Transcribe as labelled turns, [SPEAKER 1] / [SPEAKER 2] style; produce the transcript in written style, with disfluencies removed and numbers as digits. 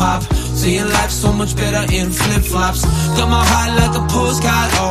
[SPEAKER 1] hip-hop. Seeing life so much better in flip-flops. Got my heart like a postcard, oh